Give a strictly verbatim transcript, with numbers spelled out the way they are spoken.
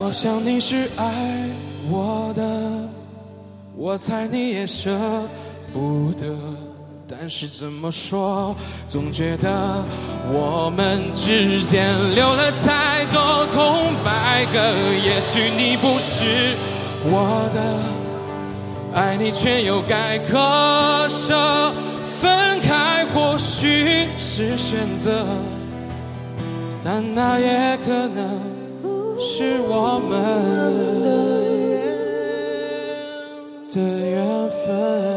我想你是爱我的，我猜你也舍不得，但是怎么说，总觉得我们之间留了太多空白格。也许你不是我的，爱你却又该割舍，分开或许是选择，但那也可能是我们的缘分。